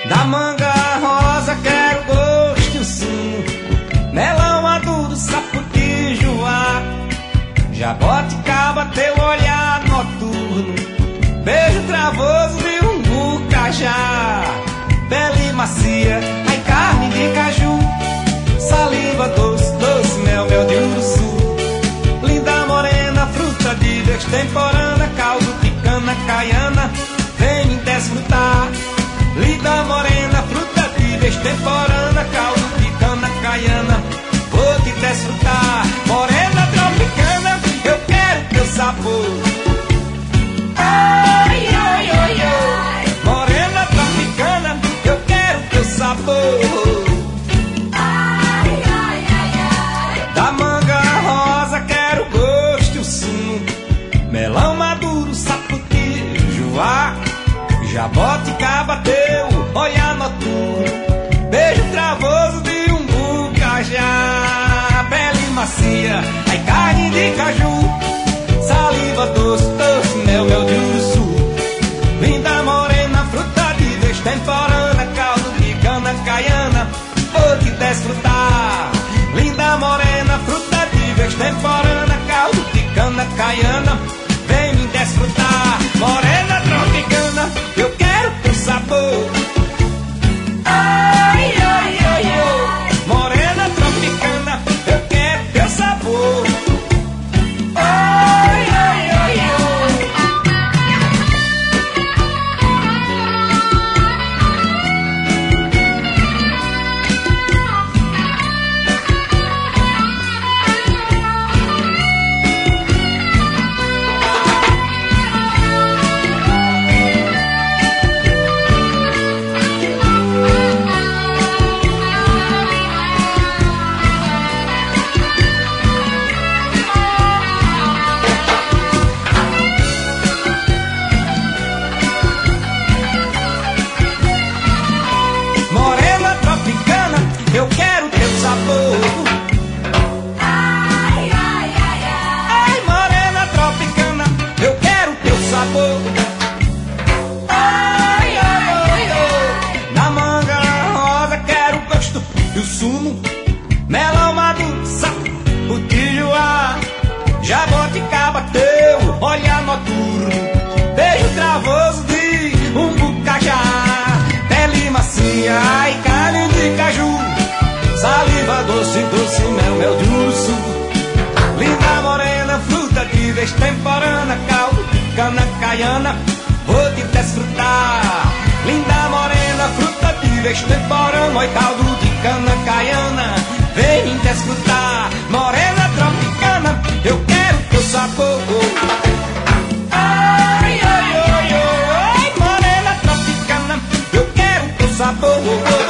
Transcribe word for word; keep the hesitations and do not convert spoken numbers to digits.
Da manga rosa quero gosto e o sumo, melão maduro, sapoti, joá, jaboticaba, teu olhar noturno, beijo travoso de umbu, cajá, pele macia, ai carne de caju, saliva doce, doce, mel, mel de uruçu, linda morena, fruta de destemporânea, caldo de cana caiana, vem me desfrutar. Linda morena, fruta de destemporânea, caldo de cana caiana, vou te desfrutar. Morena tropicana, eu quero teu sabor. Ai, ai, ai, ai. Morena tropicana, eu quero teu sabor. Ai, ai, ai, ai. Da manga rosa quero gosto e o sumo, melão maduro, sapoti, joá, jaboticaba, teu olhar noturno, beijo travoso de umbu, cajá, pele macia, ai carne de caju, saliva doce, doce, mel, mel de uruçu, linda morena, fruta de destemporânea, caldo de cana caiana, vou te desfrutar. Linda morena, fruta de destemporânea, caldo de cana caiana, vem me desfrutar. Morena tropicana, eu quero teu sabor. Ai, ai, ai, ai. Morena tropicana, eu quero teu sabor. Ai, ai, ai, ai. Eu quero teu sabor. Ai, ai, ai, ai. Ai, morena tropicana, eu quero teu sabor. Ai, ai, ai, ai. Na manga rosa quero gosto e o sumo, melão maduro, sapoti, joá, jaboticaba, teu olhar noturno, beijo travoso de umbu, cajá, pele macia, ai carne de caju, saliva doce, doce, mel, mel de uruçu, linda morena, fruta de destemporânea, caldo de cana caiana, vou te desfrutar. Linda morena, fruta de destemporânea, oi, caldo de cana caiana, vem me desfrutar. Morena tropicana, eu quero teu sabor. Ai, ai, ai, ai, morena tropicana, eu quero teu sabor.